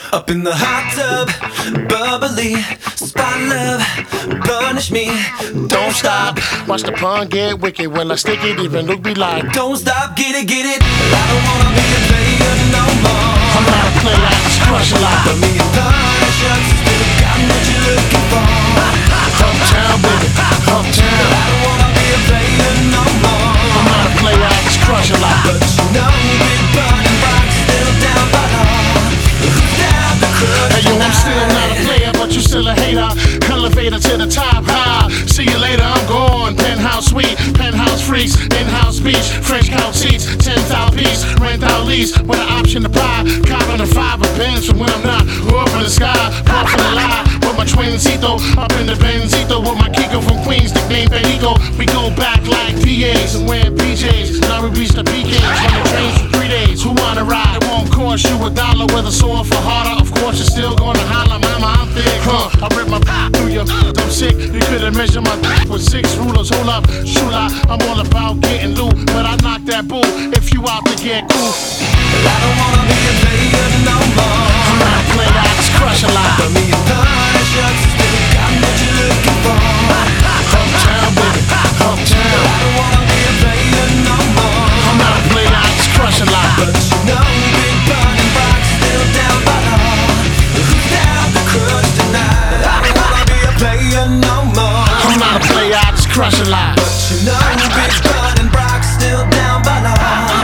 Up in the hot tub, bubbly, spot love, punish me, don't stop. Watch the pun get wicked when I stick it, even Luke be like, don't stop, get it, I don't wanna be a player no more. I'm not a player, I just crush a lot. Put me in Punisher, still got what you're looking for. Uptown, baby, uptown. I don't wanna be a player no more. I'm not a player, I just crush a lot. But you know Big Bun and Rock still down by law. Who's down the crutch? Hey yo, I'm still not a player, but you still a hater. Elevator to the top, high. See you later, I'm gone. Penthouse suite, penthouse freaks, in-house beach, French couch seats, 10,000 piece, rent out lease with an option to buy. Cop in a 5 or Benz from when I'm not. Up in the sky, puff in the lie. With my twincito, up in the Benzito. With my Kiko from Queens, nicknamed Benito. We go back like PAs and wear PJs. Now we reach the PKs on the trains for 3 days. Who wanna ride? It won't cost you $1 with a sore for harder. Of course, you're still gonna holler, mama, I'm thick. I rip my through your I'm sick. You couldn't measure my with 6 rulers. Hold up, shula. I'm all about getting loot, but I knock that bull if you out to get cool. I don't wanna be a player no more. I'm not a player, I just crush a lot. Put me in Punisher, still got what you're looking for. Uptown, baby, uptown. I don't wanna be a player no more. I'm not a player, I just crush a lot. But you know Big Bun and Rock still down by law. Who's down the crutch tonight? I don't wanna be a player no more. I'm not a player, I just crush a lot. But you know Big Bun and Rock still down by law.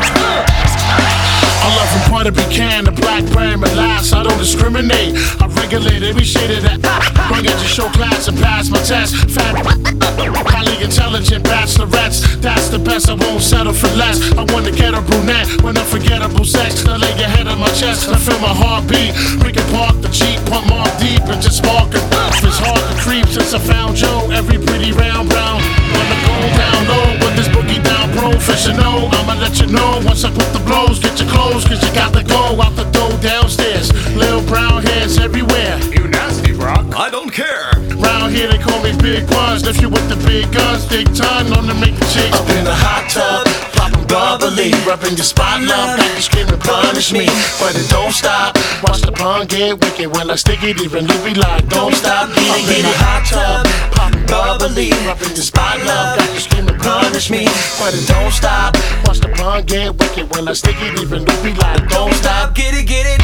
I love from Puerto Rican to Blackberry Molasses. I don't discriminate. I regulate every shade of that. Bring it to show class and pass my test. Fat, highly intelligent bachelorettes. That's the best. I won't settle for less. I want to get a brunette with unforgettable sex. I lay your head on my chest. I feel my heartbeat. We can park the Jeep, pump more deep, and just spark it. It's hard to creep since I found Joe. Every pretty round brown. Wanna go down low with this boogie down professional. I'ma let you know once I put the blows. Get your clothes, cause you got to go out the door downstairs. Little brown hairs everywhere. You nasty, Brock. I don't care. Round here they call me Big Buns. Lift you with the big guns, big ton on to make the chicks. Up in the hot tub, poppin' bubbly, rubbing your spot love, got you screaming punish me, but it don't stop. Watch the pun get wicked when I stick it, even you be like, don't stop. Up in the hot tub, poppin' bubbly, rubbing your spot love, got you screaming punish me, but it don't stop. Watch the pun get wicked when I stick it, even you be like, don't stop. get it,